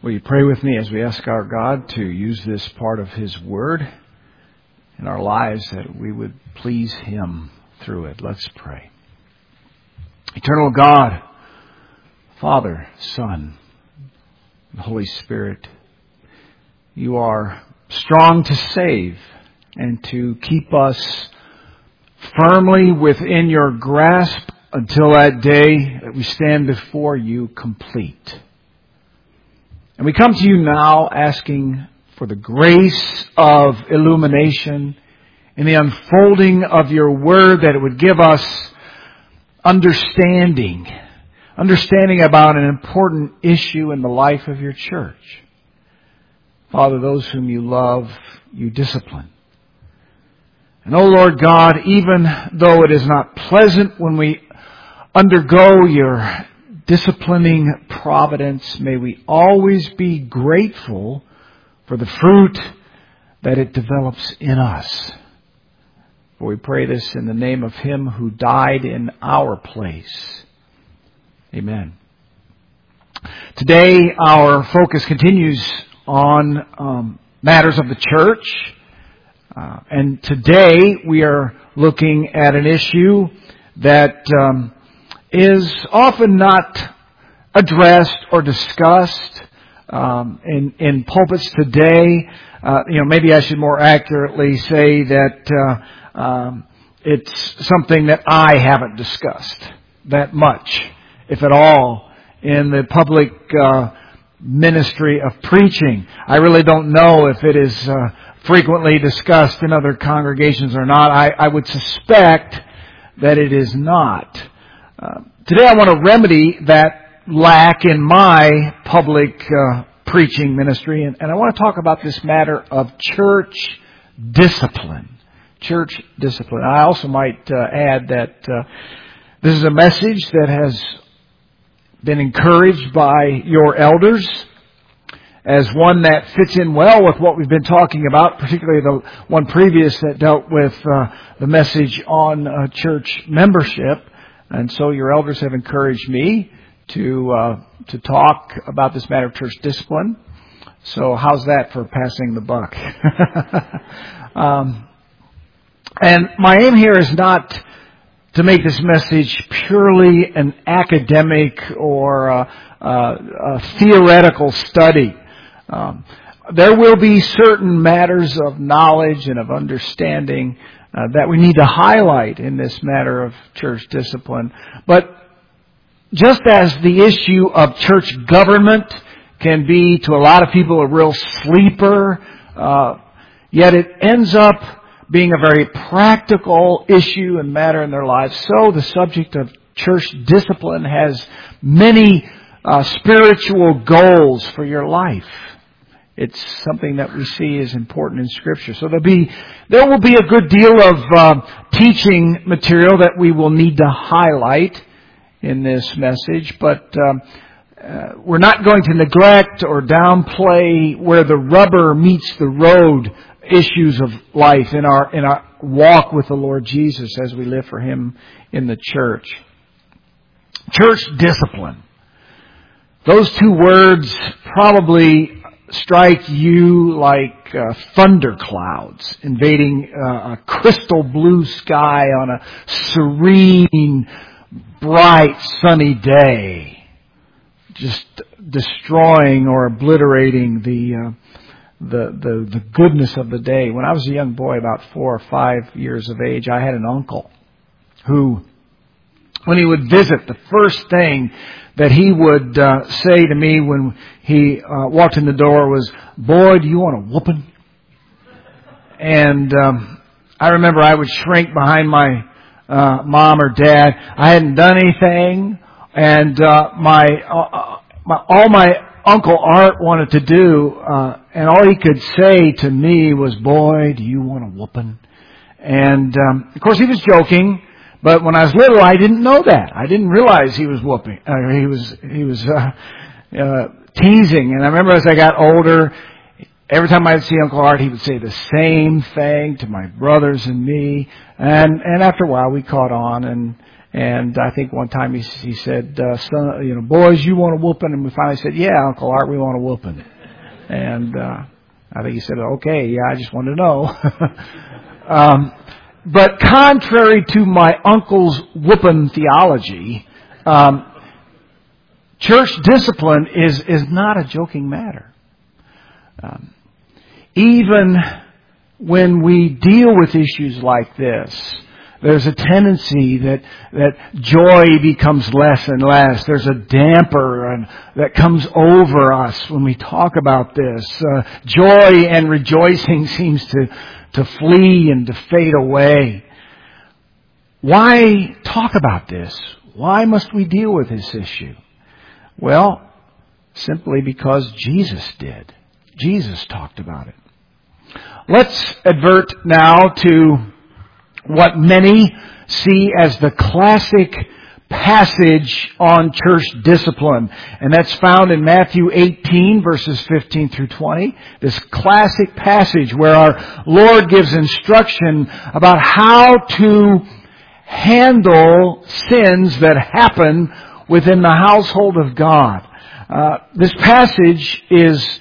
Will you pray with me as we ask our God to use this part of His Word in our lives, that we would please Him through it? Let's pray. Eternal God, Father, Son, and Holy Spirit, You are strong to save and to keep us firmly within Your grasp until that day that we stand before You complete. And we come to You now asking for the grace of illumination in the unfolding of Your Word, that it would give us understanding about an important issue in the life of Your church. Father, those whom You love, You discipline. And Lord God, even though it is not pleasant when we undergo Your disciplining providence, may we always be grateful for the fruit that it develops in us. For we pray this in the name of Him who died in our place. Amen. Today our focus continues on matters of the church. And today we are looking at an issue that is often not addressed or discussed in pulpits today. Maybe I should more accurately say that it's something that I haven't discussed that much, if at all, in the public ministry of preaching. I really don't know if it is frequently discussed in other congregations or not. I would suspect that it is not. Today I want to remedy that lack in my public preaching ministry, and I want to talk about this matter of church discipline. Church discipline. I also might add that this is a message that has been encouraged by your elders as one that fits in well with what we've been talking about, particularly the one previous that dealt with the message on church membership. And so your elders have encouraged me to talk about this matter of church discipline. So how's that for passing the buck? And my aim here is not to make this message purely an academic or a theoretical study. There will be certain matters of knowledge and of understanding that we need to highlight in this matter of church discipline. But just as the issue of church government can be to a lot of people a real sleeper, yet it ends up being a very practical issue and matter in their lives, so the subject of church discipline has many spiritual goals for your life. It's something that we see is important in Scripture. So there will be a good deal of teaching material that we will need to highlight in this message, but we're not going to neglect or downplay where the rubber meets the road issues of life in our walk with the Lord Jesus as we live for Him in the church. Church discipline. Those two words probably strike you like thunderclouds invading a crystal blue sky on a serene, bright, sunny day, just destroying or obliterating the goodness of the day. When I was a young boy, about 4 or 5 years of age, I had an uncle who, when he would visit, the first thing that he would say to me when he walked in the door was, "Boy, do you want a whooping?" And I remember I would shrink behind my mom or dad. I hadn't done anything, and all my Uncle Art wanted to do, and all he could say to me was, "Boy, do you want a whooping?" And of course he was joking. But when I was little, I didn't know that. I didn't realize he was whooping. He was teasing. And I remember as I got older, every time I'd see Uncle Art, he would say the same thing to my brothers and me. And after a while, we caught on, And I think one time he said, son, boys, you want a whooping? And we finally said, yeah, Uncle Art, we want a whooping. And I think he said, okay, yeah, I just wanted to know. But contrary to my uncle's whooping theology, church discipline is not a joking matter. Even when we deal with issues like this, there's a tendency that joy becomes less and less. There's a damper that comes over us when we talk about this. Joy and rejoicing seems to flee and to fade away. Why talk about this? Why must we deal with this issue? Well, simply because Jesus did. Jesus talked about it. Let's advert now to what many see as the classic passage on church discipline. And that's found in Matthew 18, verses 15 through 20. This classic passage where our Lord gives instruction about how to handle sins that happen within the household of God. This passage is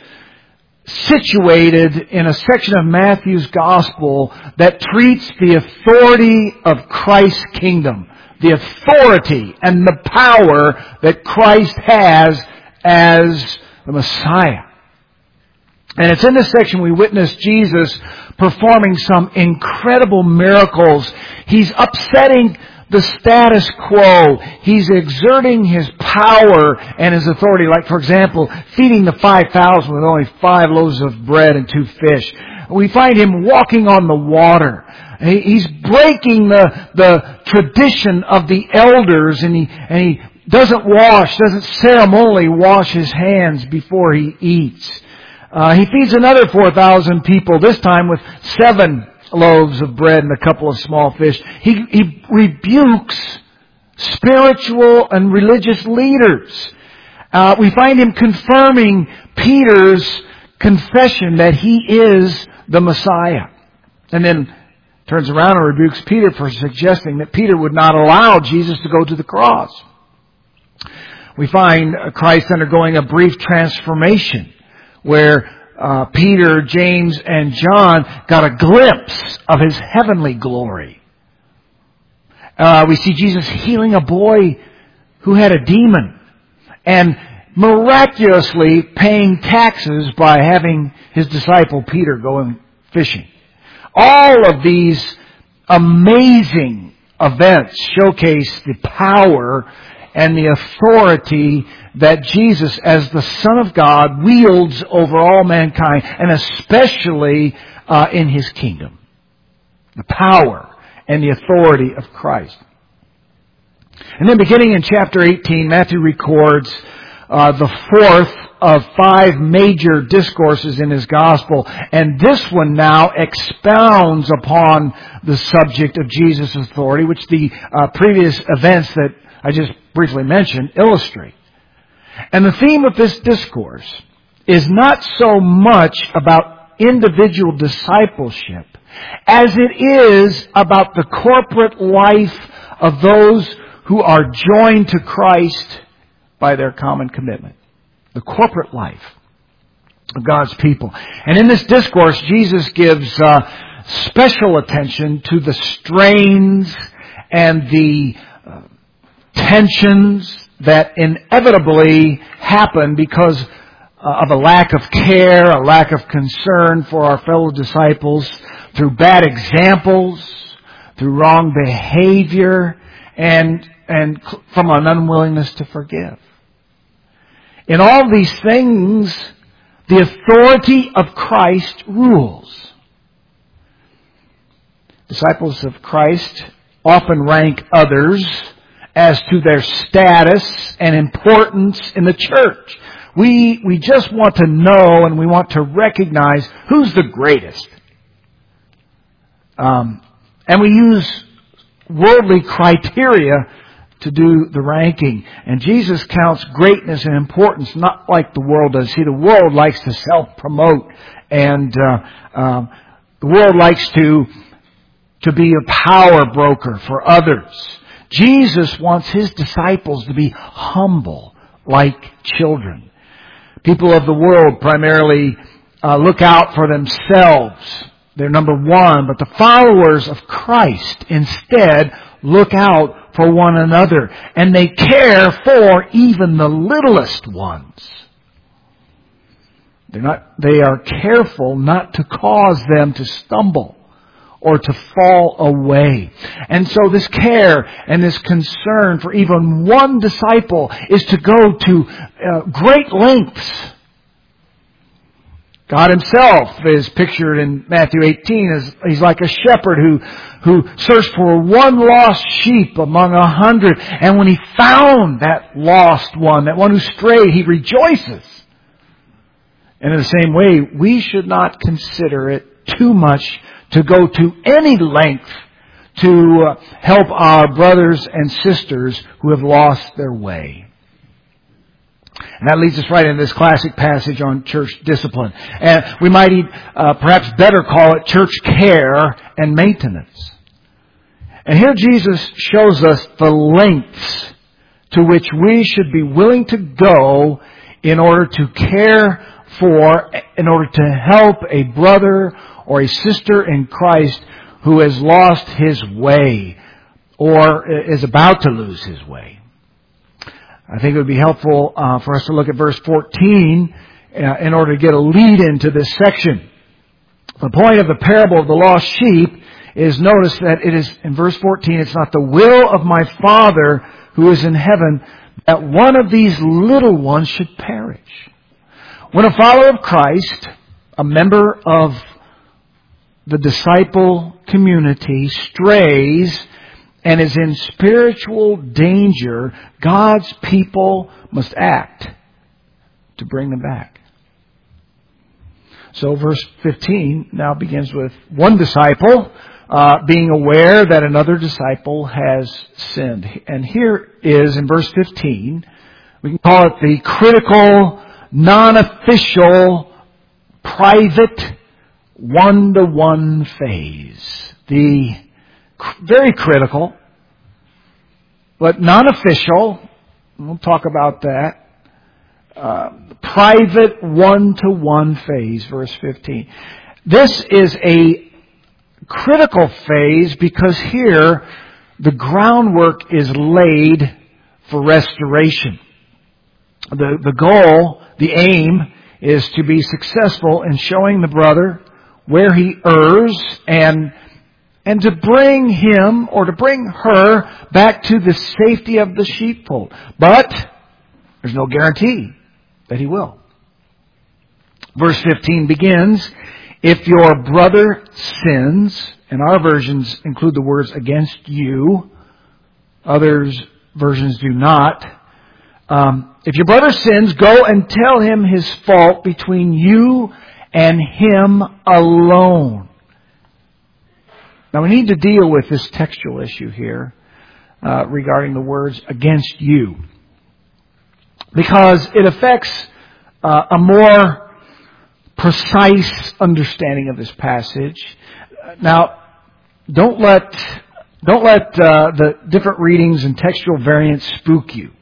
situated in a section of Matthew's Gospel that treats the authority of Christ's kingdom, the authority and the power that Christ has as the Messiah. And it's in this section we witness Jesus performing some incredible miracles. He's upsetting the status quo. He's exerting His power and His authority. Like, for example, feeding the 5,000 with only 5 loaves of bread and 2 fish. We find Him walking on the water. He's breaking the tradition of the elders, and he doesn't ceremonially wash His hands before He eats. He feeds another 4,000 people, this time with 7 loaves of bread and a couple of small fish. He rebukes spiritual and religious leaders. We find Him confirming Peter's confession that he is the Messiah. And then turns around and rebukes Peter for suggesting that Peter would not allow Jesus to go to the cross. We find Christ undergoing a brief transformation where Peter, James, and John got a glimpse of His heavenly glory. We see Jesus healing a boy who had a demon and miraculously paying taxes by having his disciple Peter going fishing. All of these amazing events showcase the power and the authority that Jesus, as the Son of God, wields over all mankind, and especially in His kingdom. The power and the authority of Christ. And then beginning in chapter 18, Matthew records the fourth of 5 major discourses in his gospel. And this one now expounds upon the subject of Jesus' authority, which the previous events that I just briefly mentioned illustrate. And the theme of this discourse is not so much about individual discipleship as it is about the corporate life of those who are joined to Christ by their common commitment. The corporate life of God's people. And in this discourse, Jesus gives special attention to the strains and the tensions that inevitably happen because of a lack of care, a lack of concern for our fellow disciples, through bad examples, through wrong behavior, and from an unwillingness to forgive. In all these things, the authority of Christ rules. Disciples of Christ often rank others as to their status and importance in the church. We just want to know and we want to recognize who's the greatest. And we use worldly criteria to do the ranking. And Jesus counts greatness and importance not like the world does. See, the world likes to self-promote, and the world likes to be a power broker for others, Jesus wants His disciples to be humble, like children. People of the world primarily look out for themselves. They're number one. But the followers of Christ instead look out for one another. And they care for even the littlest ones. They are careful not to cause them to stumble or to fall away. And so this care and this concern for even one disciple is to go to great lengths. God Himself is pictured in Matthew 18 as He's like a shepherd who searched for one lost sheep among 100. And when He found that lost one, that one who strayed, He rejoices. And in the same way, we should not consider it too much to go to any length to help our brothers and sisters who have lost their way. And that leads us right into this classic passage on church discipline. And we might perhaps better call it church care and maintenance. And here Jesus shows us the lengths to which we should be willing to go in order to care for, in order to help a brother or a sister in Christ who has lost his way or is about to lose his way. I think it would be helpful for us to look at verse 14 in order to get a lead into this section. The point of the parable of the lost sheep is, notice that it is, in verse 14, it's not the will of my Father who is in heaven that one of these little ones should perish. When a follower of Christ, a member of the disciple community, strays and is in spiritual danger, God's people must act to bring them back. So verse 15 now begins with one disciple being aware that another disciple has sinned. And here is, in verse 15, we can call it the critical, non-official, private, one-to-one phase. The very critical, but non-official, we'll talk about that, private one-to-one phase, verse 15. This is a critical phase because here the groundwork is laid for restoration. The goal, the aim, is to be successful in showing the brother where he errs and to bring him or to bring her back to the safety of the sheepfold. But there's no guarantee that he will. Verse 15 begins, if your brother sins, and our versions include the words against you, others versions do not. If your brother sins, go and tell him his fault between you and him alone. Now we need to deal with this textual issue here regarding the words against you, because it affects a more precise understanding of this passage. Now, don't let the different readings and textual variants spook you.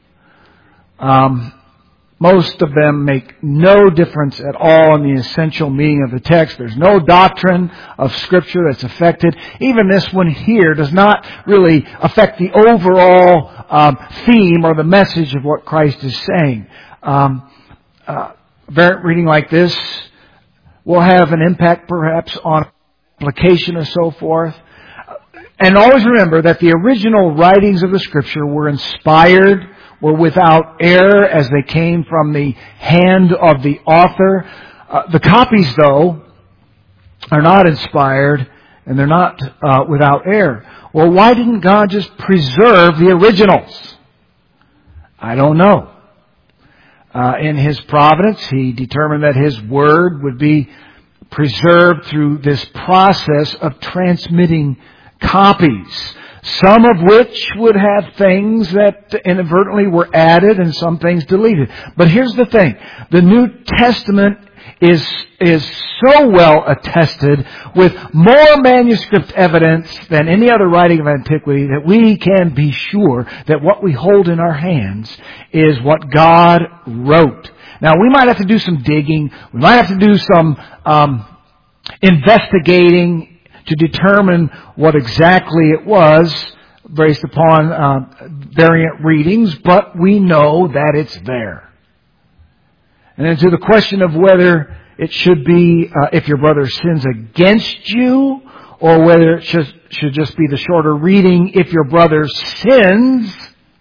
Most of them make no difference at all in the essential meaning of the text. There's no doctrine of Scripture that's affected. Even this one here does not really affect the overall theme or the message of what Christ is saying. A variant reading like this will have an impact perhaps on application and so forth. And always remember that the original writings of the Scripture were inspired, were without error as they came from the hand of the author. The copies, though, are not inspired and they're not without error. Well, why didn't God just preserve the originals? I don't know. In His providence, He determined that His Word would be preserved through this process of transmitting copies, some of which would have things that inadvertently were added and some things deleted. But here's the thing. The New Testament is so well attested with more manuscript evidence than any other writing of antiquity that we can be sure that what we hold in our hands is what God wrote. Now, we might have to do some digging. We might have to do some investigating to determine what exactly it was based upon variant readings, but we know that it's there. And then to the question of whether it should be if your brother sins against you, or whether it should just be the shorter reading if your brother sins,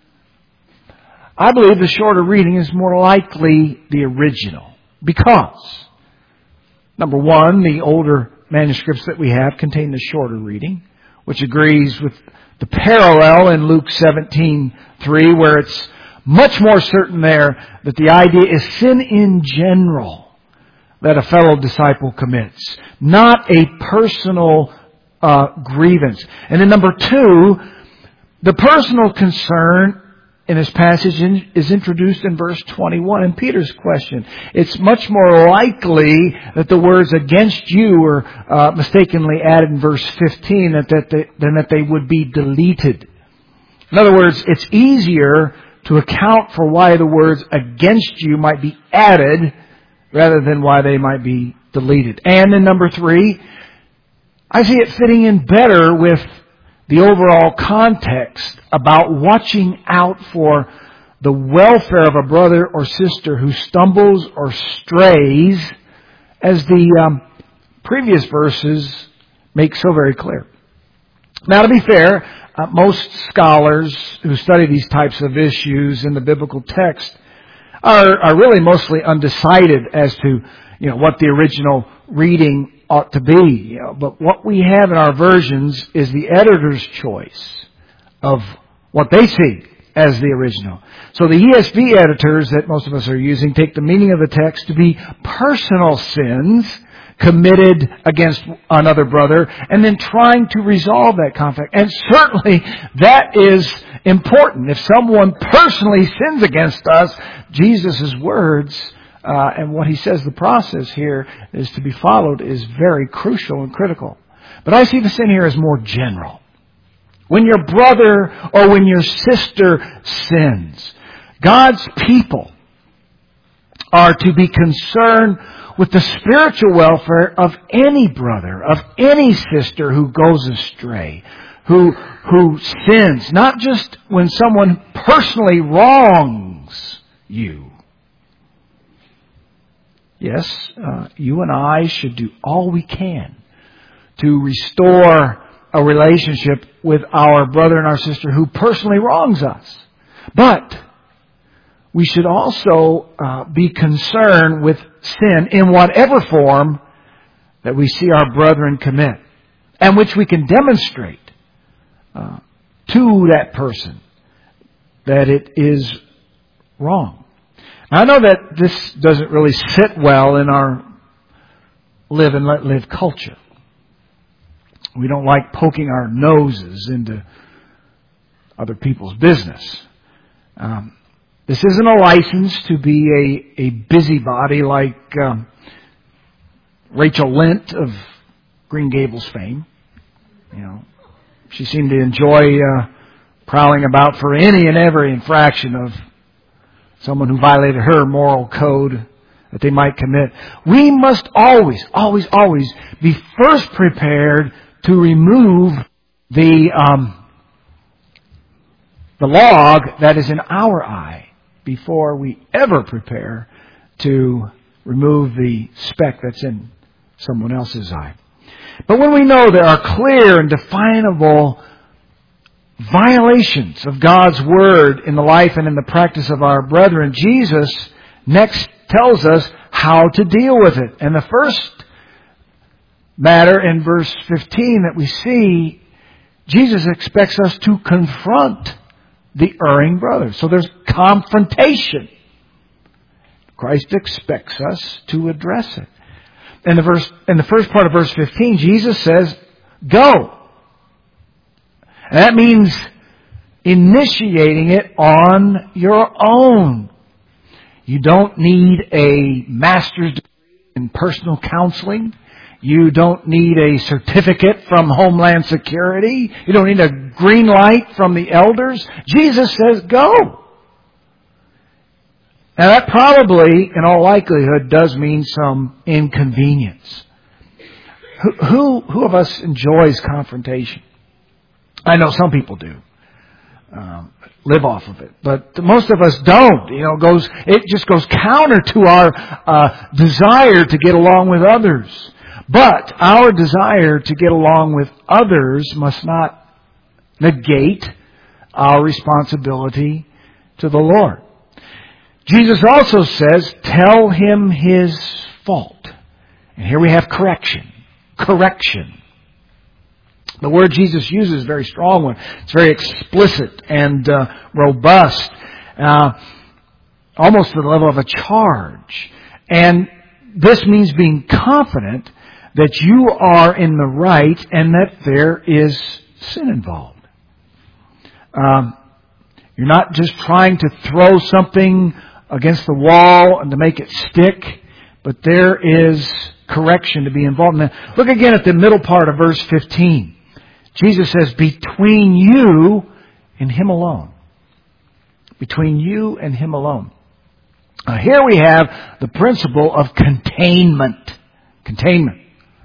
I believe the shorter reading is more likely the original. Because, number one, the older manuscripts that we have contain the shorter reading, which agrees with the parallel in Luke 17:3, where it's much more certain there that the idea is sin in general that a fellow disciple commits, not a personal grievance. And then number two, the personal concern in this passage is introduced in verse 21 in Peter's question. It's much more likely that the words against you were mistakenly added in verse 15 than that they would be deleted. In other words, it's easier to account for why the words against you might be added rather than why they might be deleted. And in number three, I see it fitting in better with the overall context about watching out for the welfare of a brother or sister who stumbles or strays, as the previous verses make so very clear. Now, to be fair, most scholars who study these types of issues in the biblical text are really mostly undecided as to what the original reading ought to be. But what we have in our versions is the editor's choice of what they see as the original. So the ESV editors that most of us are using take the meaning of the text to be personal sins committed against another brother, and then trying to resolve that conflict. And certainly that is important. If someone personally sins against us, Jesus' words and what he says the process here is to be followed is very crucial and critical. But I see the sin here as more general. When your brother or when your sister sins, God's people are to be concerned with the spiritual welfare of any brother, of any sister who goes astray, who sins, not just when someone personally wrongs you. Yes, you and I should do all we can to restore a relationship with our brother and our sister who personally wrongs us. But we should also be concerned with sin in whatever form that we see our brethren commit, and which we can demonstrate to that person that it is wrong. Now, I know that this doesn't really sit well in our live and let live culture. We don't like poking our noses into other people's business. This isn't a license to be a busybody like Rachel Lent of Green Gables fame. She seemed to enjoy prowling about for any and every infraction of someone who violated her moral code that they might commit. We must always, always, always be first prepared to remove the log that is in our eye before we ever prepare to remove the speck that's in someone else's eye. But when we know there are clear and definable violations of God's Word in the life and in the practice of our brethren, Jesus next tells us how to deal with it. And the first matter in verse 15 that we see, Jesus expects us to confront the erring brother. So there's confrontation. Christ expects us to address it. In the first part of verse 15, Jesus says, go. And that means initiating it on your own. You don't need a master's degree in personal counseling. You don't need a certificate from Homeland Security. You don't need a green light from the elders. Jesus says, go. Now that probably, in all likelihood, does mean some inconvenience. Who of us enjoys confrontation? I know some people do. Live off of it. But most of us don't. It just goes counter to our desire to get along with others. But our desire to get along with others must not negate our responsibility to the Lord. Jesus also says, tell him his fault. And here we have correction. Correction. The word Jesus uses is a very strong one. It's very explicit and robust, almost to the level of a charge. And this means being confident that you are in the right and that there is sin involved. You're not just trying to throw something against the wall and to make it stick, but there is correction to be involved in that. Look again at the middle part of verse 15. Jesus says, between you and him alone. Between you and him alone. Now here we have the principle of containment. Containment.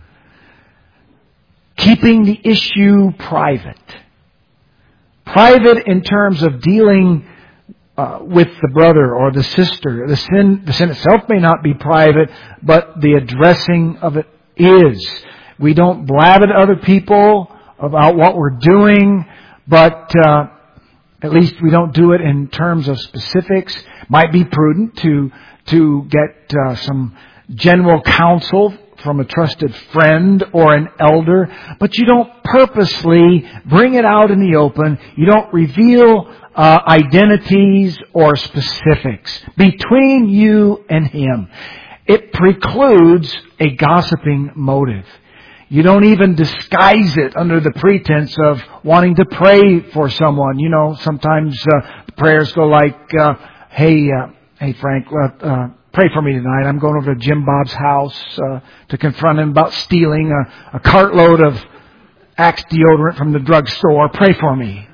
Keeping the issue private. Private in terms of dealing with the brother or the sister. The sin itself may not be private, but the addressing of it is. We don't blab at other people about what we're doing, but at least we don't do it in terms of specifics. Might be prudent to get some general counsel from a trusted friend or an elder, but you don't purposely bring it out in the open. You don't reveal identities or specifics between you and him. It precludes a gossiping motive. You don't even disguise it under the pretense of wanting to pray for someone. Sometimes prayers go like, hey Frank, pray for me tonight. I'm going over to Jim Bob's house to confront him about stealing a cartload of Axe deodorant from the drugstore. Pray for me.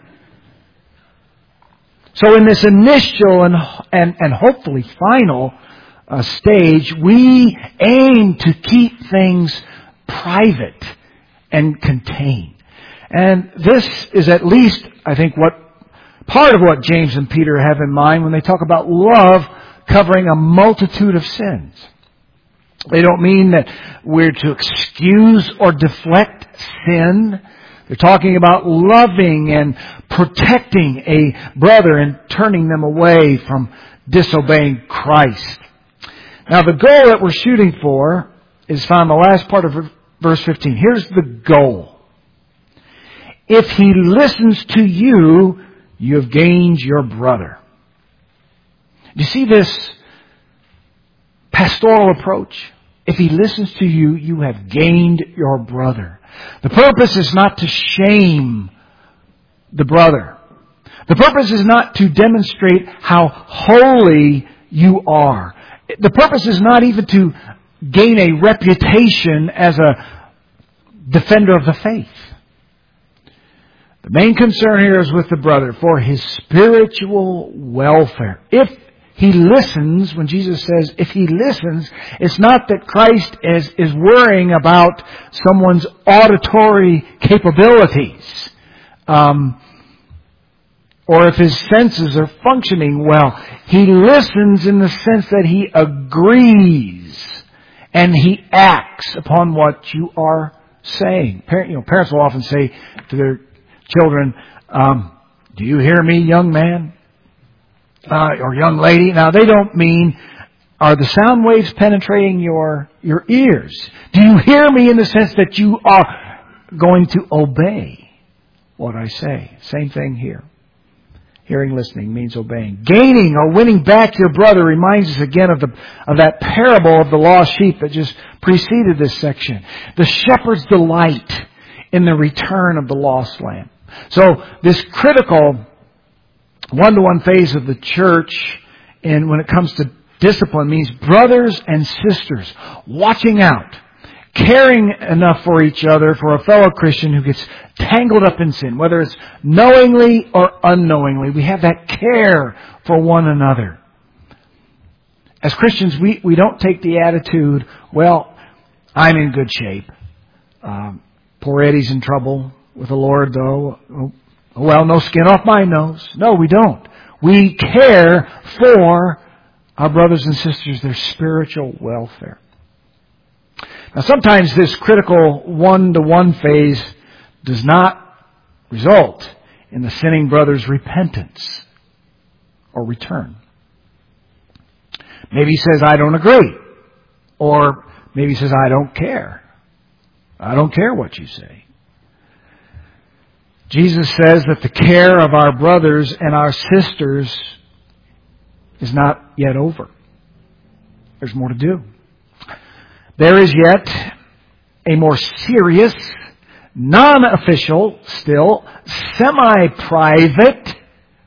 So in this initial and hopefully final stage, we aim to keep things private and contained. And this is at least, I think, part of what James and Peter have in mind when they talk about love covering a multitude of sins. They don't mean that we're to excuse or deflect sin. They're talking about loving and protecting a brother and turning them away from disobeying Christ. Now the goal that we're shooting for is found in the last part of verse 15. Here's the goal. If he listens to you, you have gained your brother. Do you see this pastoral approach? If he listens to you, you have gained your brother. The purpose is not to shame the brother. The purpose is not to demonstrate how holy you are. The purpose is not even to gain a reputation as a defender of the faith. The main concern here is with the brother for his spiritual welfare. If he listens, when Jesus says, if he listens, it's not that Christ is worrying about someone's auditory capabilities, or if his senses are functioning well. He listens in the sense that he agrees and he acts upon what you are saying. Parents will often say to their children, do you hear me, young man? Or young lady. Now they don't mean, are the sound waves penetrating your ears? Do you hear me in the sense that you are going to obey what I say? Same thing here. Hearing, listening means obeying. Gaining or winning back your brother reminds us again of that parable of the lost sheep that just preceded this section. The shepherd's delight in the return of the lost lamb. So this critical one-to-one phase of the church, and when it comes to discipline means brothers and sisters watching out, caring enough for each other, for a fellow Christian who gets tangled up in sin, whether it's knowingly or unknowingly. We have that care for one another. As Christians, we don't take the attitude, well, I'm in good shape. Poor Eddie's in trouble with the Lord, though. Oh, well, no skin off my nose. No, we don't. We care for our brothers and sisters, their spiritual welfare. Now, sometimes this critical one-to-one phase does not result in the sinning brother's repentance or return. Maybe he says, I don't agree. Or maybe he says, I don't care. I don't care what you say. Jesus says that the care of our brothers and our sisters is not yet over. There's more to do. There is yet a more serious, non-official, still, semi-private,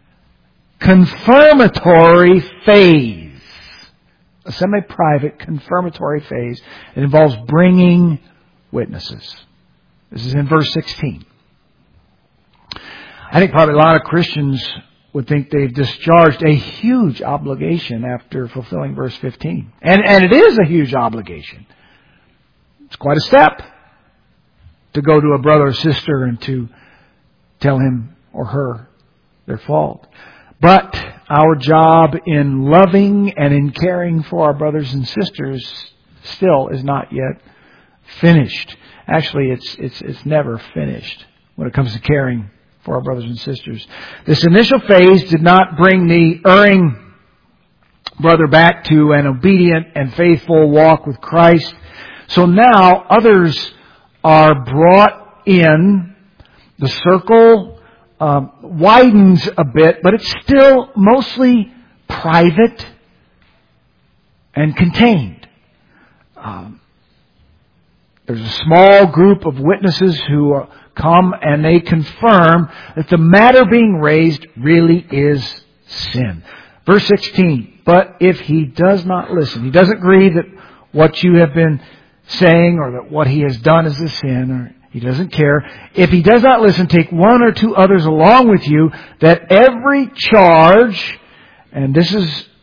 confirmatory phase. A semi-private, confirmatory phase that involves bringing witnesses. This is in verse 16. I think probably a lot of Christians would think they've discharged a huge obligation after fulfilling verse 15. And it is a huge obligation. It's quite a step to go to a brother or sister and to tell him or her their fault. But our job in loving and in caring for our brothers and sisters still is not yet finished. Actually, it's never finished when it comes to caring for our brothers and sisters. This initial phase did not bring the erring brother back to an obedient and faithful walk with Christ. So now others are brought in. The circle widens a bit, but it's still mostly private and contained. There's a small group of witnesses who come and they confirm that the matter being raised really is sin. Verse 16, but if he does not listen, he doesn't agree that what you have been saying or that what he has done is a sin, or he doesn't care. If he does not listen, take one or two others along with you, that every charge, and this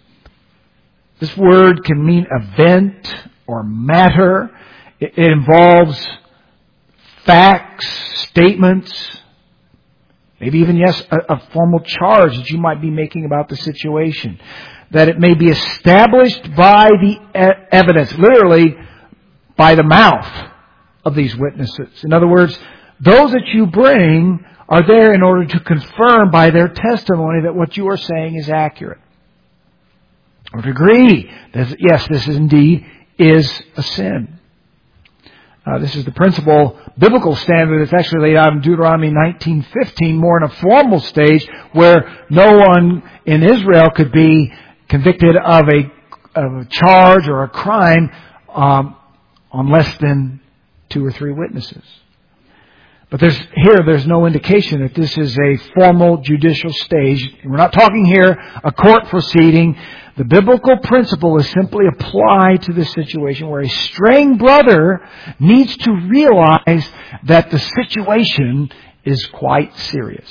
word can mean event or matter. It involves facts, statements, maybe even, yes, a formal charge that you might be making about the situation. That it may be established by the evidence, literally by the mouth of these witnesses. In other words, those that you bring are there in order to confirm by their testimony that what you are saying is accurate. Or to agree that, yes, this indeed is a sin. This is the principal biblical standard that's actually laid out in Deuteronomy 19:15, more in a formal stage where no one in Israel could be convicted of a charge or a crime on less than 2 or 3 witnesses. But there's no indication that this is a formal judicial stage. We're not talking here a court proceeding. The biblical principle is simply applied to this situation where a straying brother needs to realize that the situation is quite serious.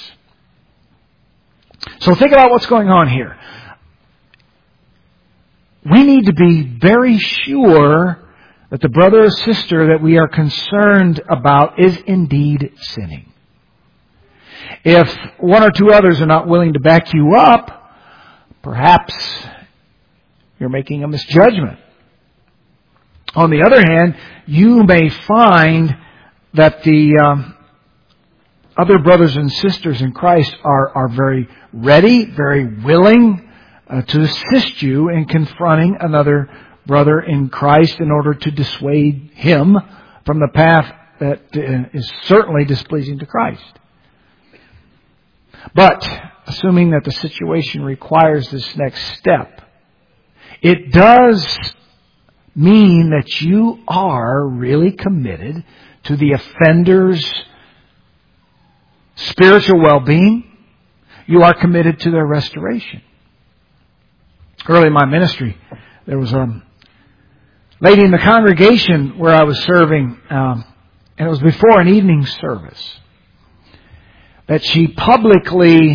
So think about what's going on here. We need to be very sure that the brother or sister that we are concerned about is indeed sinning. If 1 or 2 others are not willing to back you up, perhaps you're making a misjudgment. On the other hand, you may find that the other brothers and sisters in Christ are very ready, very willing to assist you in confronting another brother in Christ in order to dissuade him from the path that is certainly displeasing to Christ. But, assuming that the situation requires this next step, it does mean that you are really committed to the offender's spiritual well-being. You are committed to their restoration. Early in my ministry, There was a lady in the congregation where I was serving, and it was before an evening service, that she publicly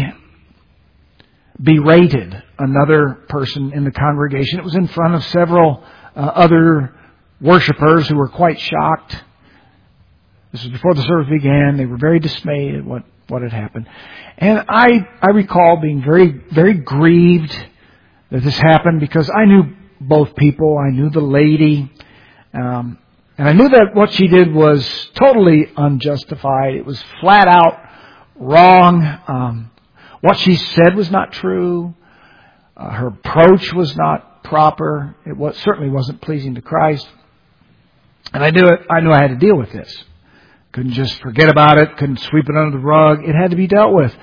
berated another person in the congregation. It was in front of several other worshipers who were quite shocked. This was before the service began. They were very dismayed at what had happened. And I recall being very, very grieved that this happened, because I knew both people. I knew the lady. And I knew that what she did was totally unjustified. It was flat out wrong. What she said was not true. Her approach was not proper. It certainly wasn't pleasing to Christ. And I knew I had to deal with this. Couldn't just forget about it. Couldn't sweep it under the rug. It had to be dealt with.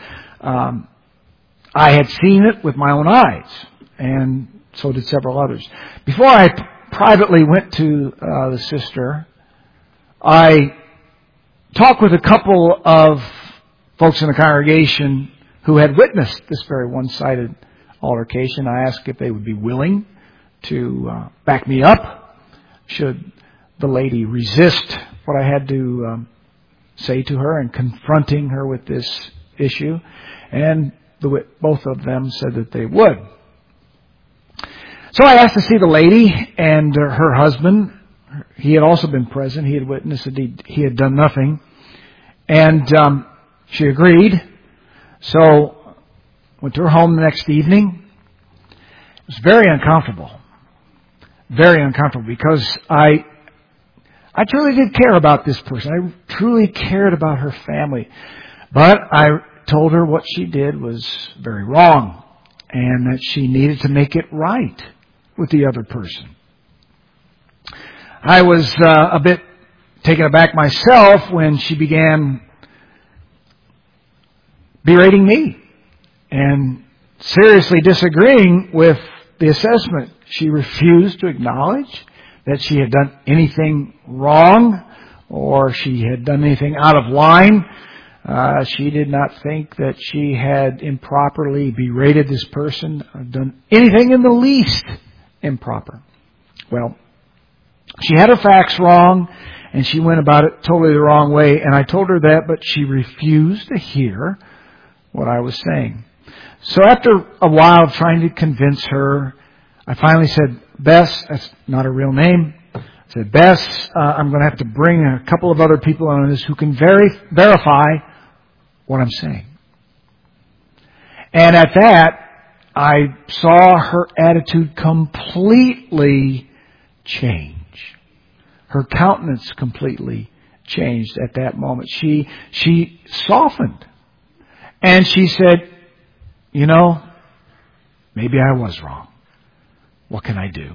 I had seen it with my own eyes, and so did several others. Before I privately went to the sister, I talked with a couple of folks in the congregation who had witnessed this very one-sided altercation. I asked if they would be willing to back me up should the lady resist what I had to say to her, and confronting her with this issue. And both of them said that they would. So I asked to see the lady and her husband. He had also been present. He had witnessed that he had done nothing. And she agreed. So went to her home the next evening. It was very uncomfortable. Very uncomfortable, because I truly did care about this person. I truly cared about her family. But I told her what she did was very wrong, and that she needed to make it right with the other person. I was a bit taken aback myself when she began berating me and seriously disagreeing with the assessment. She refused to acknowledge that she had done anything wrong or she had done anything out of line. She did not think that she had improperly berated this person, or done anything in the least improper. Well, she had her facts wrong, and she went about it totally the wrong way, and I told her that, but she refused to hear what I was saying. So after a while of trying to convince her, I finally said, Bess, that's not her real name. I said, Bess, I'm going to have to bring a couple of other people on this who can verify what I'm saying. And at that, I saw her attitude completely change. Her countenance completely changed at that moment. She softened. And she said, maybe I was wrong. What can I do?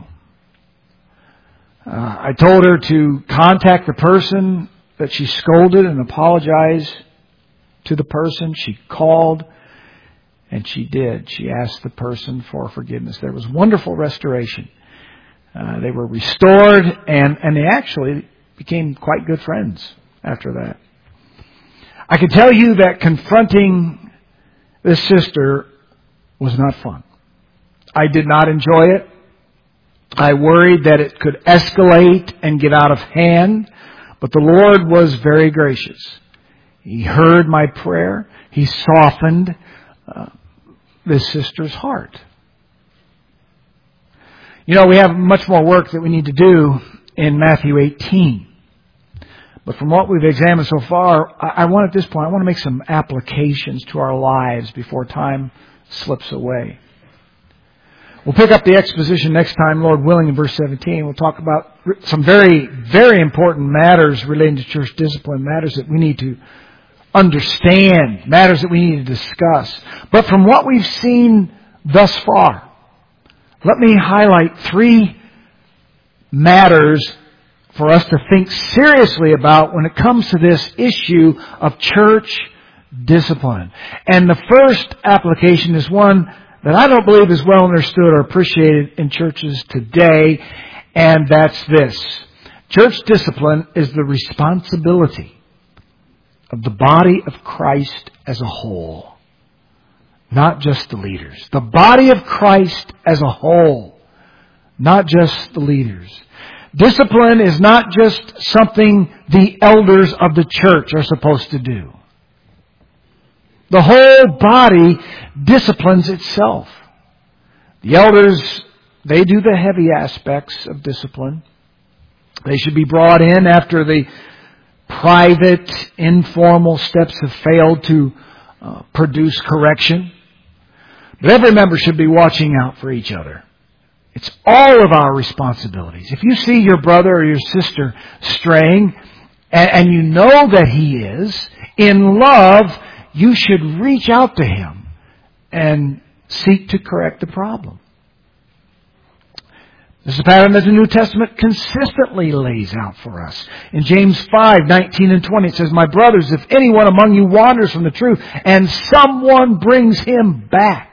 I told her to contact the person that she scolded and apologize to the person. She called, and she did. She asked the person for forgiveness. There was wonderful restoration. They were restored, and they actually became quite good friends after that. I can tell you that confronting this sister was not fun. I did not enjoy it. I worried that it could escalate and get out of hand, but the Lord was very gracious. He heard my prayer. He softened this sister's heart. We have much more work that we need to do in Matthew 18. But from what we've examined so far, I want to make some applications to our lives before time slips away. We'll pick up the exposition next time, Lord willing, in verse 17. We'll talk about some very, very important matters relating to church discipline, matters that we need to understand, matters that we need to discuss. But from what we've seen thus far, let me highlight 3 matters for us to think seriously about when it comes to this issue of church discipline. And the first application is one that I don't believe is well understood or appreciated in churches today, and that's this. Church discipline is the responsibility of the body of Christ as a whole, not just the leaders. The body of Christ as a whole, not just the leaders. Discipline is not just something the elders of the church are supposed to do. The whole body disciplines itself. The elders, they do the heavy aspects of discipline. They should be brought in after the private, informal steps have failed to produce correction. But every member should be watching out for each other. It's all of our responsibilities. If you see your brother or your sister straying, and you know that he is, in love, you should reach out to him and seek to correct the problem. This is a pattern that the New Testament consistently lays out for us. In James 5:19 and 20, it says, "My brothers, if anyone among you wanders from the truth, and someone brings him back."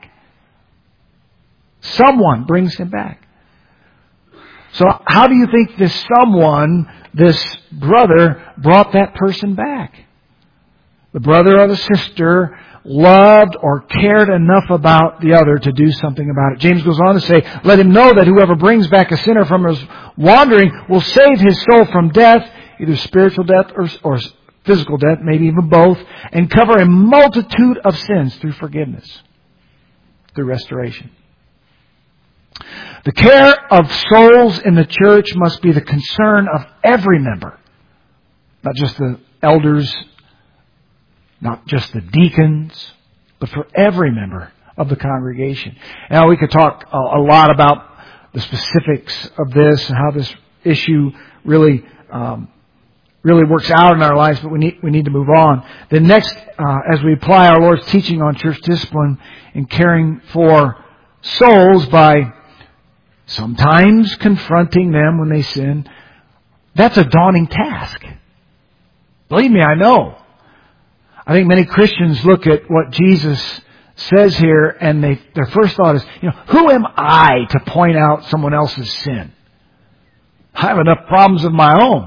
Someone brings him back. So how do you think this someone, this brother, brought that person back? The brother or the sister loved or cared enough about the other to do something about it. James goes on to say, "Let him know that whoever brings back a sinner from his wandering will save his soul from death," either spiritual death or physical death, maybe even both, "and cover a multitude of sins through forgiveness," through restoration. The care of souls in the church must be the concern of every member, not just the elders, not just the deacons, but for every member of the congregation. Now, we could talk a lot about the specifics of this and how this issue really works out in our lives, but we need to move on. Then next, as we apply our Lord's teaching on church discipline and caring for souls by sometimes confronting them when they sin, that's a daunting task. Believe me, I know. I think many Christians look at what Jesus says here and their first thought is, who am I to point out someone else's sin? I have enough problems of my own.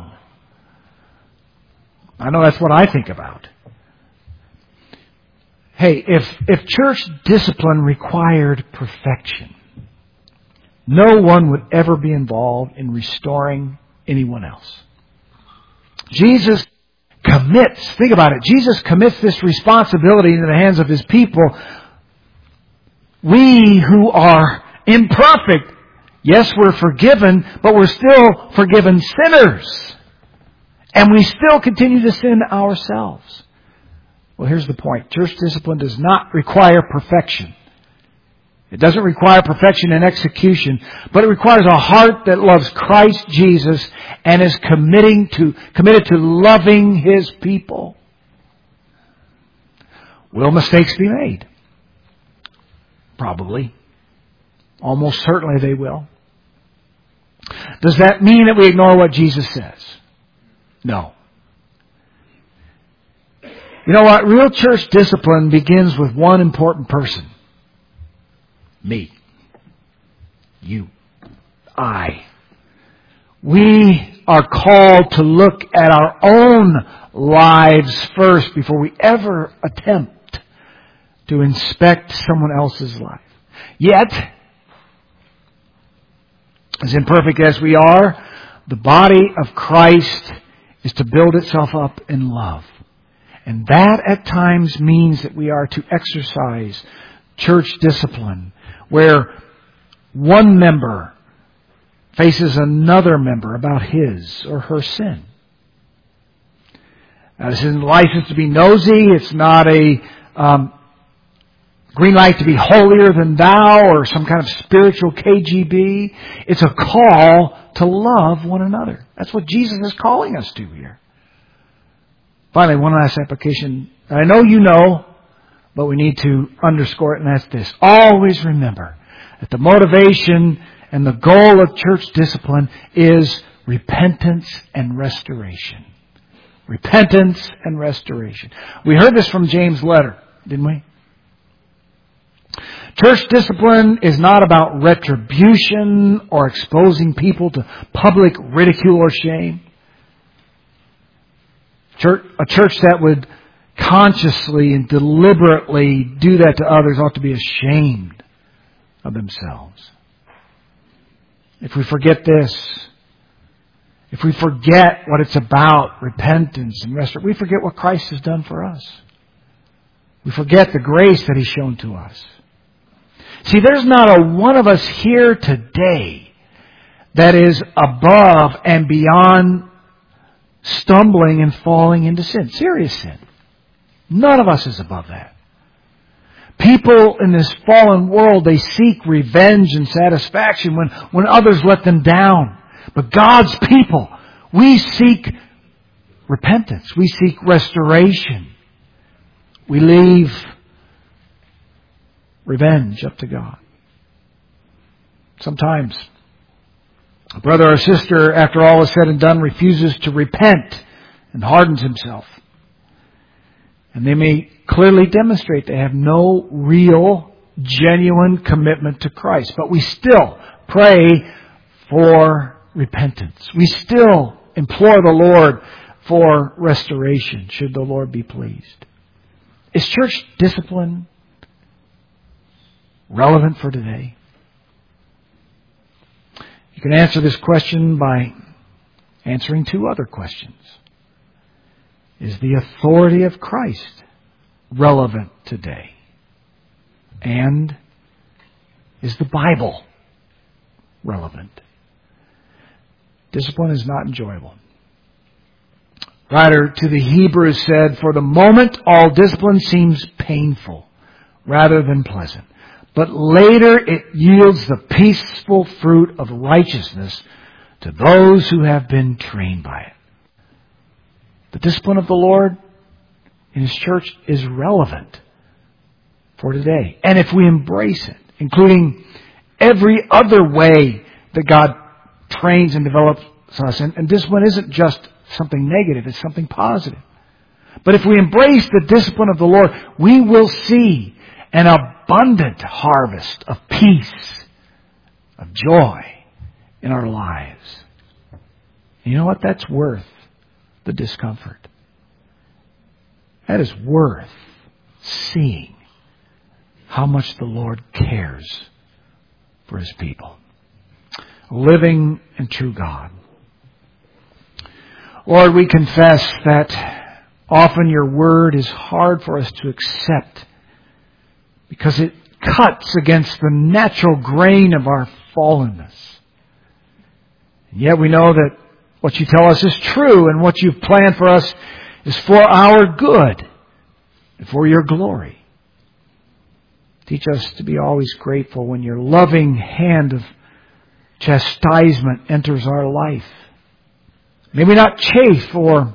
I know that's what I think about. Hey, if church discipline required perfection, no one would ever be involved in restoring anyone else. Jesus commits, think about it, Jesus commits this responsibility into the hands of His people. We who are imperfect, yes, we're forgiven, but we're still forgiven sinners. And we still continue to sin ourselves. Well, here's the point. Church discipline does not require perfection. It doesn't require perfection in execution, but it requires a heart that loves Christ Jesus and is committed to loving His people. Will mistakes be made? Probably. Almost certainly they will. Does that mean that we ignore what Jesus says? No. You know what? Real church discipline begins with one important person. Me. You. I. We are called to look at our own lives first before we ever attempt to inspect someone else's life. Yet, as imperfect as we are, the body of Christ is to build itself up in love. And that at times means that we are to exercise church discipline, where one member faces another member about his or her sin. Now, this isn't a license to be nosy. It's not a green light to be holier than thou or some kind of spiritual KGB. It's a call to love one another. That's what Jesus is calling us to here. Finally, one last application. I know you know, but we need to underscore it, and that's this. Always remember that the motivation and the goal of church discipline is repentance and restoration. Repentance and restoration. We heard this from James' letter, didn't we? Church discipline is not about retribution or exposing people to public ridicule or shame. A church that would consciously and deliberately do that to others ought to be ashamed of themselves. if we forget this, if we forget what it's about, repentance and restoration, we forget what Christ has done for us. We forget the grace that He's shown to us. See, there's not a one of us here today that is above and beyond stumbling and falling into sin, serious sin. None of us is above that. People in this fallen world, they seek revenge and satisfaction when others let them down. But God's people, we seek repentance. We seek restoration. We leave revenge up to God. Sometimes a brother or sister, after all is said and done, refuses to repent and hardens himself. And they may clearly demonstrate they have no real, genuine commitment to Christ. But we still pray for repentance. We still implore the Lord for restoration, should the Lord be pleased. Is church discipline relevant for today? You can answer this question by answering two other questions. Is the authority of Christ relevant today? And is the Bible relevant? Discipline is not enjoyable. Writer to the Hebrews said, "For the moment all discipline seems painful rather than pleasant, but later it yields the peaceful fruit of righteousness to those who have been trained by it." The discipline of the Lord in His church is relevant for today. And if we embrace it, including every other way that God trains and develops us, and discipline isn't just something negative, it's something positive. But if we embrace the discipline of the Lord, we will see an abundant harvest of peace, of joy in our lives. And you know what? That's worth the discomfort. That is worth seeing how much the Lord cares for His people. Living and true God. Lord, we confess that often Your Word is hard for us to accept because it cuts against the natural grain of our fallenness. And yet we know that what You tell us is true, and what You've planned for us is for our good and for Your glory. Teach us to be always grateful when Your loving hand of chastisement enters our life. May we not chafe or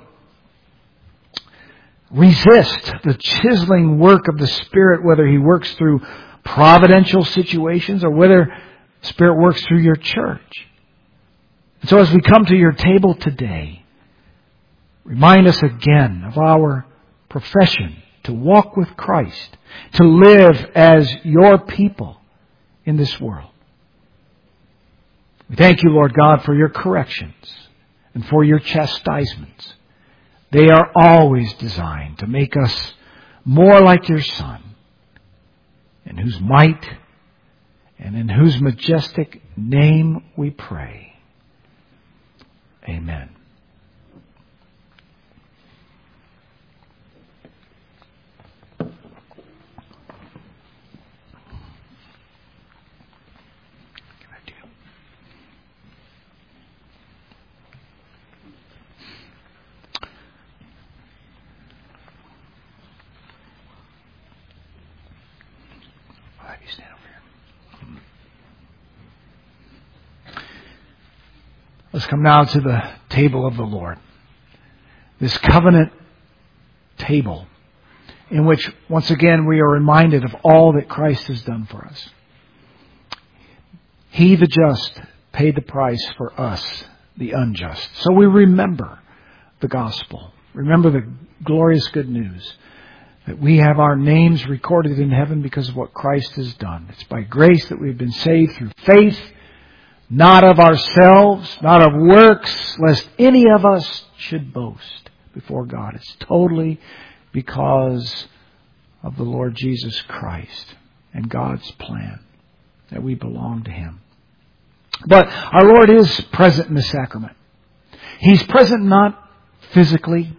resist the chiseling work of the Spirit, whether He works through providential situations or whether the Spirit works through Your church. And so as we come to Your table today, remind us again of our profession to walk with Christ, to live as Your people in this world. We thank You, Lord God, for Your corrections and for Your chastisements. They are always designed to make us more like Your Son, in whose might and in whose majestic name we pray. Amen. Let's come now to the table of the Lord. This covenant table in which, once again, we are reminded of all that Christ has done for us. He, the just, paid the price for us, the unjust. So we remember the gospel. Remember the glorious good news that we have our names recorded in heaven because of what Christ has done. It's by grace that we've been saved through faith, not of ourselves, not of works, lest any of us should boast before God. It's totally because of the Lord Jesus Christ and God's plan that we belong to Him. But our Lord is present in the sacrament. He's present not physically.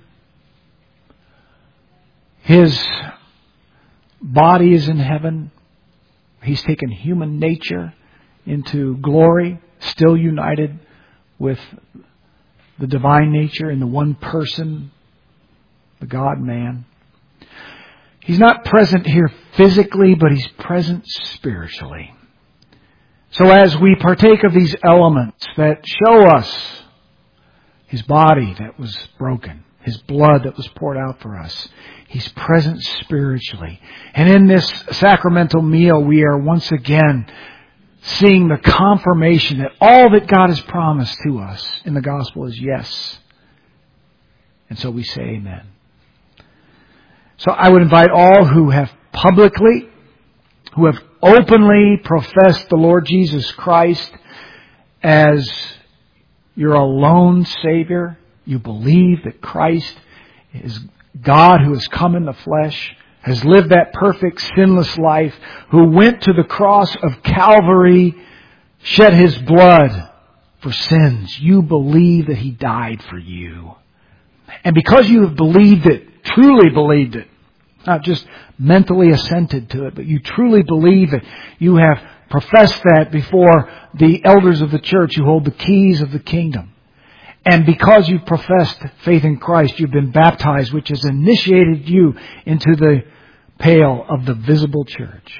His body is in heaven. He's taken human nature into glory, still united with the divine nature in the one person, the God-man. He's not present here physically, but He's present spiritually. So as we partake of these elements that show us His body that was broken, His blood that was poured out for us, He's present spiritually. And in this sacramental meal, we are once again seeing the confirmation that all that God has promised to us in the gospel is yes. And so we say amen. So I would invite all who have publicly, who have openly professed the Lord Jesus Christ as your alone Savior, you believe that Christ is God who has come in the flesh, has lived that perfect, sinless life, who went to the cross of Calvary, shed His blood for sins. You believe that He died for you. And because you have believed it, truly believed it, not just mentally assented to it, but you truly believe it, you have professed that before the elders of the church who hold the keys of the kingdom. And because you've professed faith in Christ, you've been baptized, which has initiated you into the pale of the visible church.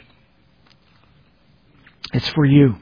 It's for you.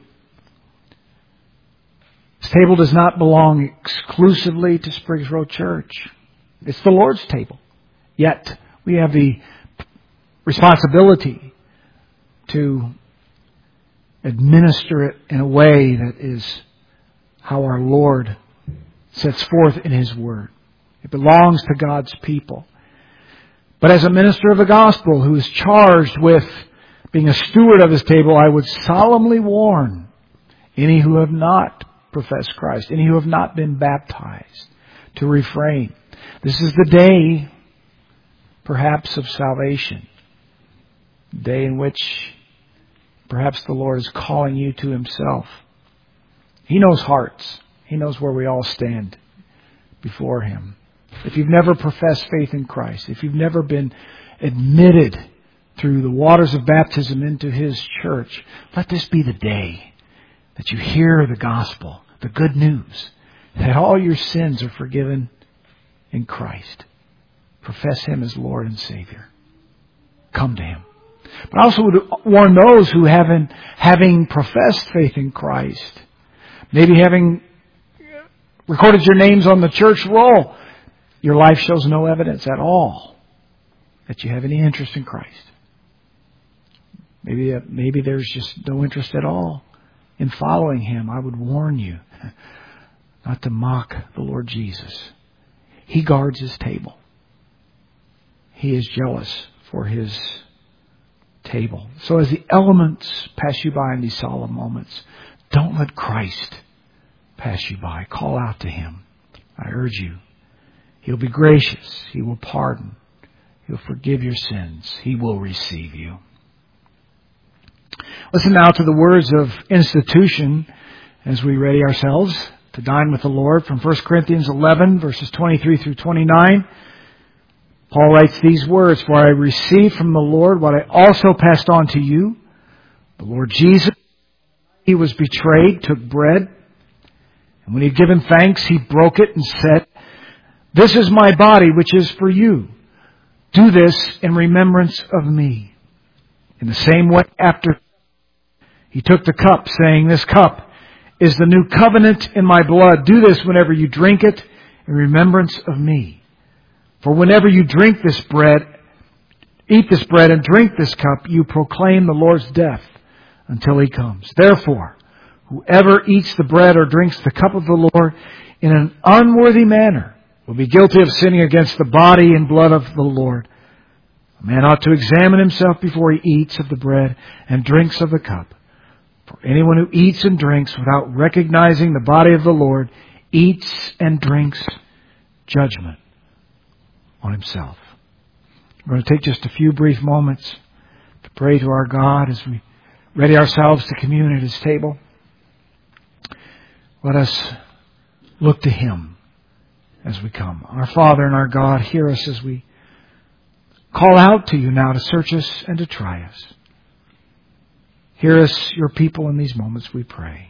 This table does not belong exclusively to Spriggs Road Church. It's the Lord's table. Yet, we have the responsibility to administer it in a way that is how our Lord sets forth in His Word. It belongs to God's people. But as a minister of the gospel who is charged with being a steward of His table, I would solemnly warn any who have not professed Christ, any who have not been baptized, to refrain. This is the day, perhaps, of salvation. The day in which perhaps the Lord is calling you to Himself. He knows hearts. He knows where we all stand before Him. If you've never professed faith in Christ, if you've never been admitted through the waters of baptism into His church, let this be the day that you hear the gospel, the good news, that all your sins are forgiven in Christ. Profess Him as Lord and Savior. Come to Him. But I also would warn those who having professed faith in Christ, maybe having recorded your names on the church roll, your life shows no evidence at all that you have any interest in Christ. Maybe there's just no interest at all in following Him. I would warn you not to mock the Lord Jesus. He guards His table. He is jealous for His table. So as the elements pass you by in these solemn moments, don't let Christ pass you by. Call out to Him. I urge you. He'll be gracious. He will pardon. He'll forgive your sins. He will receive you. Listen now to the words of institution as we ready ourselves to dine with the Lord from 1 Corinthians 11, verses 23 through 29. Paul writes these words, "For I received from the Lord what I also passed on to you. The Lord Jesus, He was betrayed, took bread, and when He had given thanks, He broke it and said, 'This is my body, which is for you. Do this in remembrance of me.' In the same way, after He took the cup, saying, 'This cup is the new covenant in my blood. Do this whenever you drink it in remembrance of me. For whenever you eat this bread and drink this cup, you proclaim the Lord's death until He comes. Therefore, whoever eats the bread or drinks the cup of the Lord in an unworthy manner will be guilty of sinning against the body and blood of the Lord. A man ought to examine himself before he eats of the bread and drinks of the cup. For anyone who eats and drinks without recognizing the body of the Lord eats and drinks judgment on himself." We're going to take just a few brief moments to pray to our God as we ready ourselves to commune at His table. Let us look to Him as we come. Our Father and our God, hear us as we call out to You now to search us and to try us. Hear us, Your people, in these moments, we pray.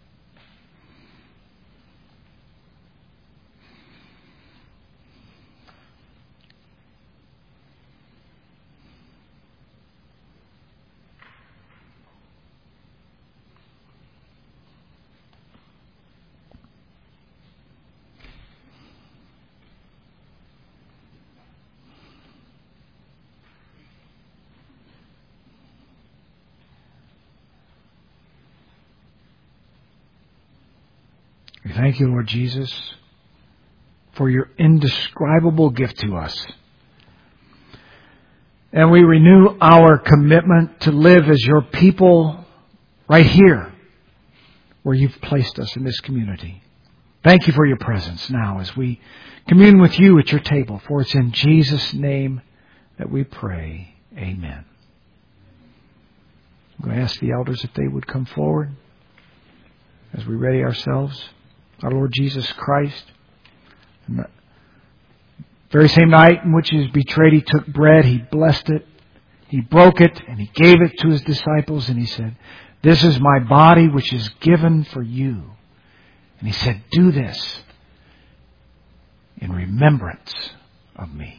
We thank You, Lord Jesus, for Your indescribable gift to us. And we renew our commitment to live as Your people right here, where You've placed us in this community. Thank You for Your presence now as we commune with You at Your table. For it's in Jesus' name that we pray. Amen. I'm going to ask the elders if they would come forward as we ready ourselves. Our Lord Jesus Christ, on the very same night in which He was betrayed, He took bread, He blessed it, He broke it, and He gave it to His disciples, and He said, "This is my body which is given for you." And He said, "Do this in remembrance of Me."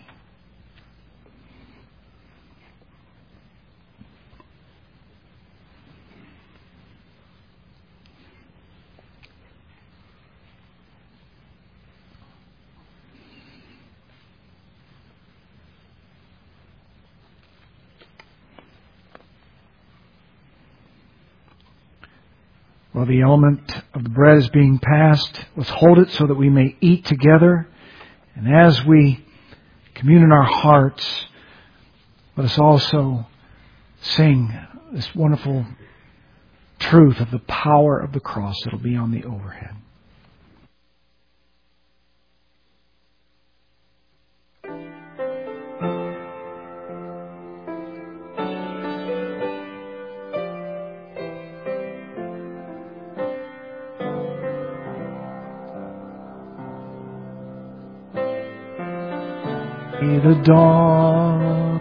While the element of the bread is being passed, let's hold it so that we may eat together. And as we commune in our hearts, let us also sing this wonderful truth of the power of the cross that will be on the overhead. The dawn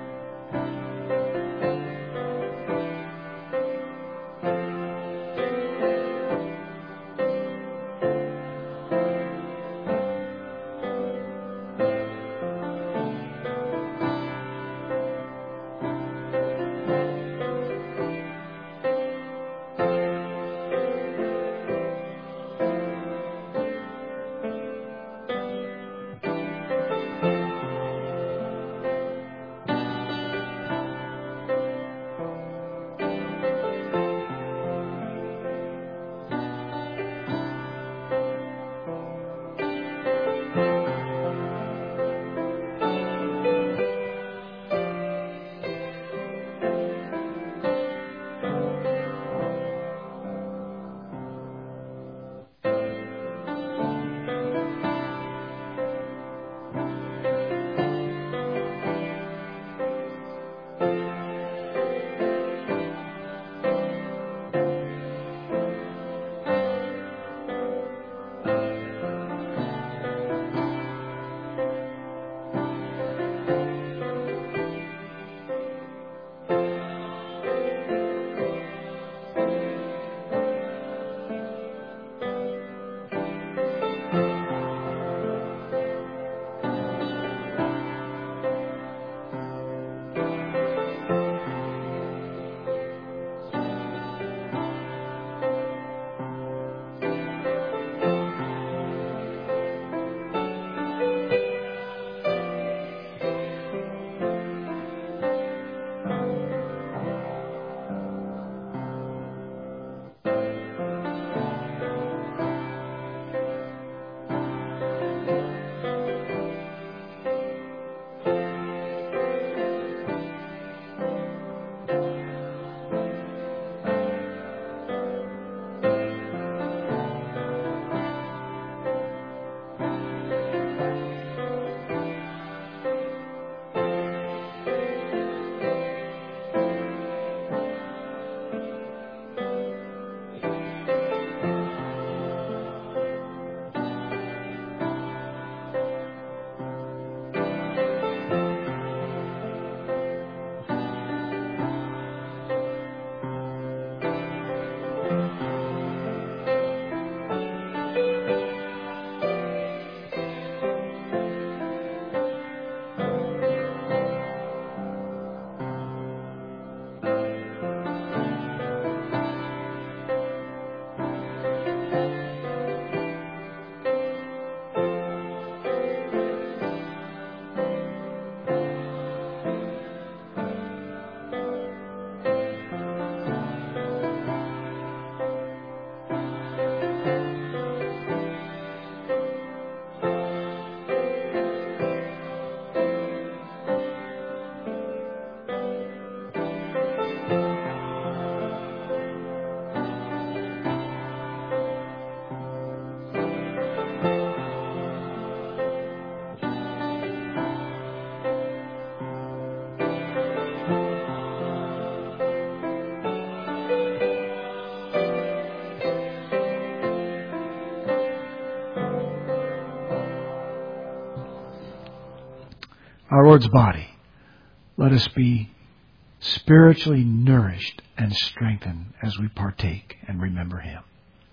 our Lord's body, let us be spiritually nourished and strengthened as we partake and remember Him.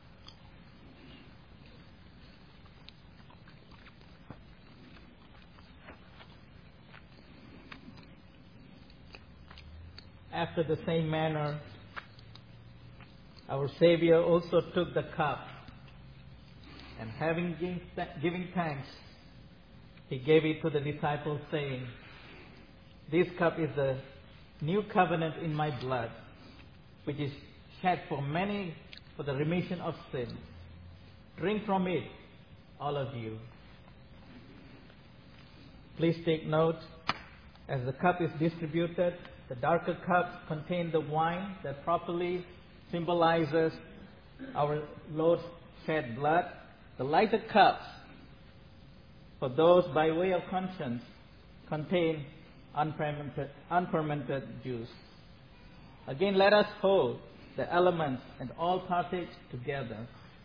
After the same manner, our Savior also took the cup, and having given thanks, He gave it to the disciples, saying, "This cup is the new covenant in my blood, which is shed for many for the remission of sins. Drink from it, all of you." Please take note, as the cup is distributed, the darker cups contain the wine that properly symbolizes our Lord's shed blood. The lighter cups, for those by way of conscience, contain unfermented juice. Again, let us hold the elements and all partake together.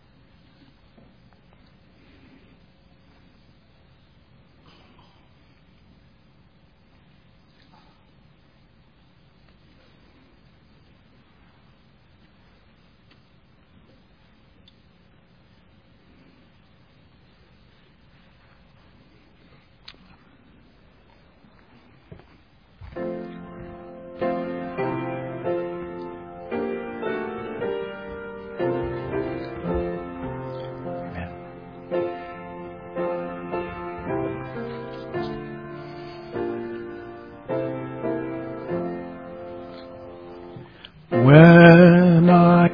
When I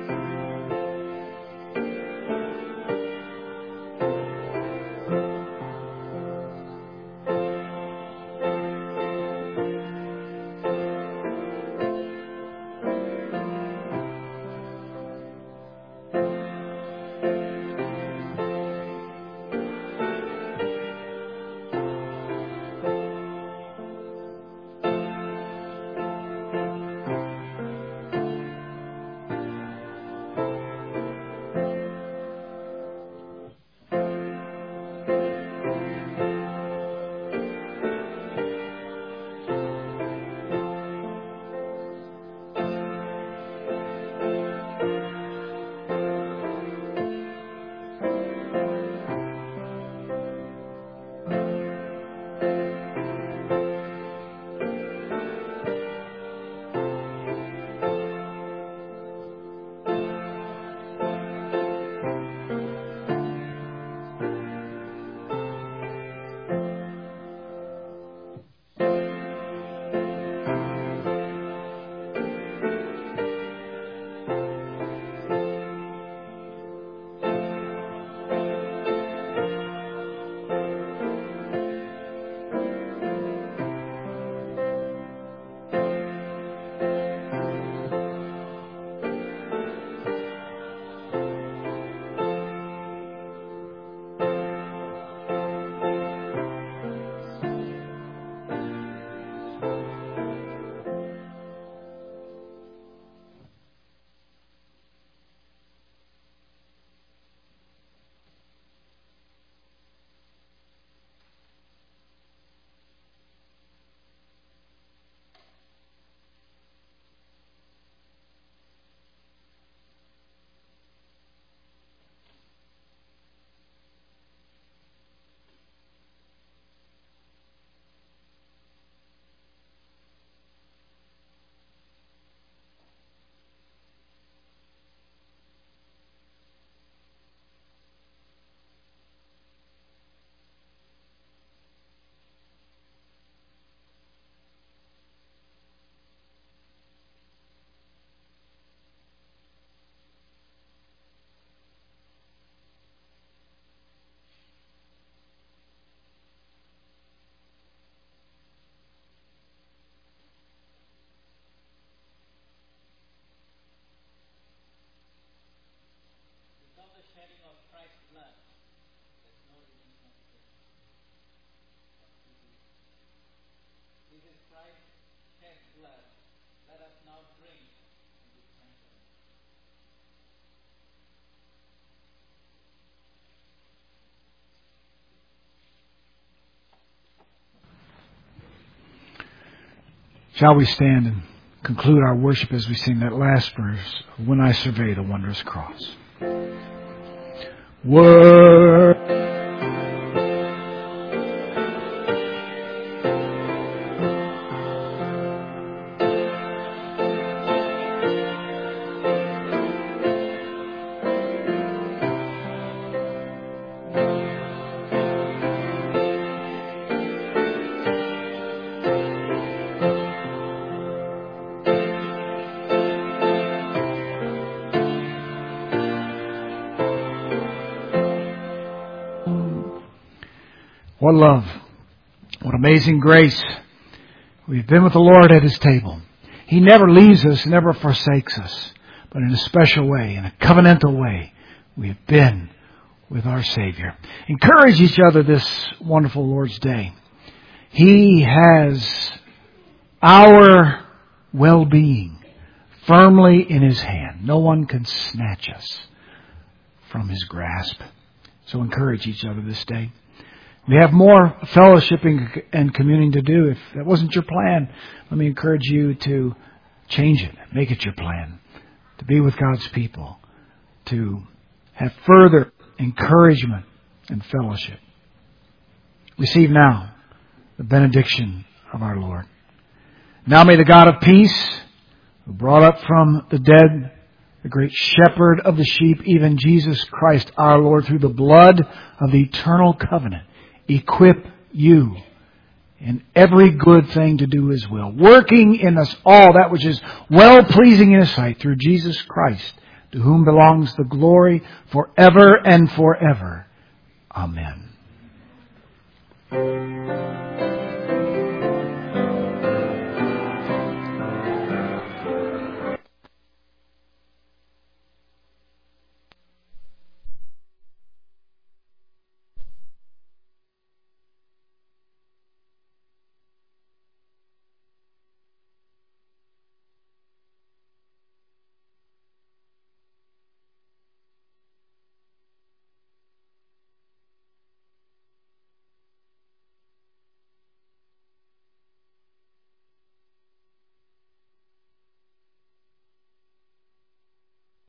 Shall we stand and conclude our worship as we sing that last verse, When I Survey the Wondrous Cross. What love. What amazing grace. We've been with the Lord at His table. He never leaves us, never forsakes us. But in a special way, in a covenantal way, we have been with our Savior. Encourage each other this wonderful Lord's Day. He has our well-being firmly in His hand. No one can snatch us from His grasp. So encourage each other this day. We have more fellowshipping and communing to do. If that wasn't your plan, let me encourage you to change it. Make it your plan. To be with God's people. To have further encouragement and fellowship. Receive now the benediction of our Lord. Now may the God of peace, who brought up from the dead the great shepherd of the sheep, even Jesus Christ our Lord, through the blood of the eternal covenant, equip you in every good thing to do His will, working in us all that which is well-pleasing in His sight, through Jesus Christ, to whom belongs the glory forever and forever. Amen.